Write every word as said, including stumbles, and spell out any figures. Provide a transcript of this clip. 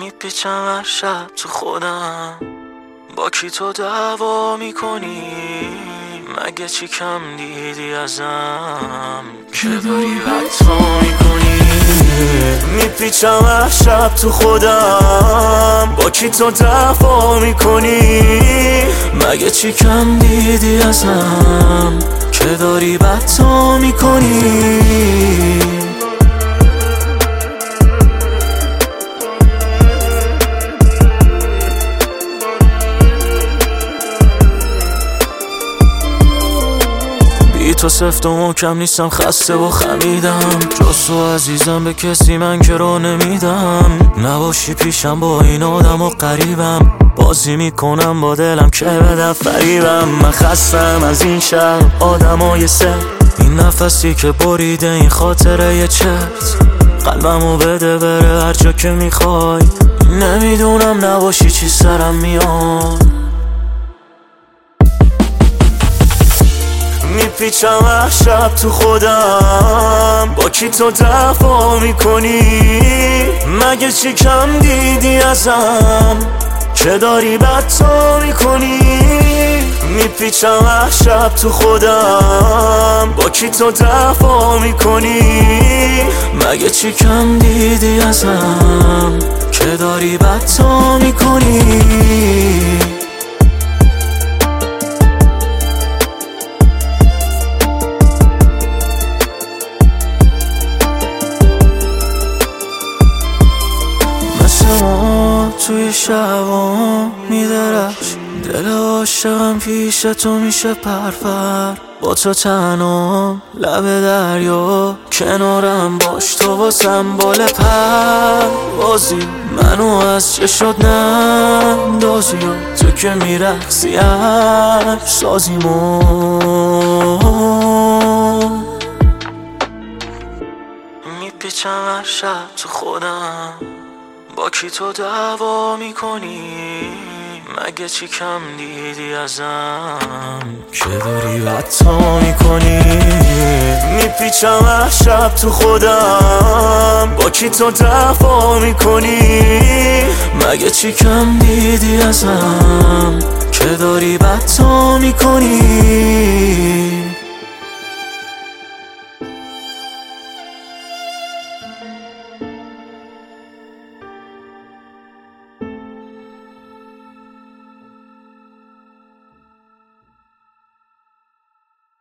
میپیچم هر شب تو خودم، با کی تو دعوا میکنی؟ مگه چی کم دیدی ازم که داری بدتا میکنی؟ میپیچم هر شب تو خودم، با کی تو دعوا میکنی؟ مگه چی کم دیدی ازم که داری بدتا میکنی؟ بی تو سفت و محکم نیستم، خسته و خمیدم، جز تو عزیزم به کسی من که رو نمیدم. نباشی پیشم با این آدم و قریبم، بازی میکنم با دلم که بدم فریبم. من خستم از این شهر آدمای سه، این نفسی که بریده این خاطره یه چرت. قلبمو بده بره هر جا که میخوای، نمیدونم نباشی چی سرم میاد. میپیچم هر شب تو خودم، با کی تو دعوا میکنی؟ مگه چی کم دیدی ازم که داری بدتا میکنی؟ میپیچم هر شب تو خودم، با کی تو دعوا میکنی؟ مگه چی کم دیدی ازم که داری بدتا میکنی؟ توی شبا میدرخش دل عاشقم، پیش تو میشه پرپر. با تو تنها لب دریا، کنارم باش تو واسم بال پر. بازی منو از چه شد نندازی، تو که میرقصی هر سازیمون. میپیچم هر شب تو خودم، با کی تو دعوا میکنی؟ مگه چی کم دیدی ازم که داری بدتا میکنی؟ میپیچم هر شب تو خودم، با کی تو دعوا میکنی؟ مگه چی کم دیدی ازم که داری بدتا میکنی؟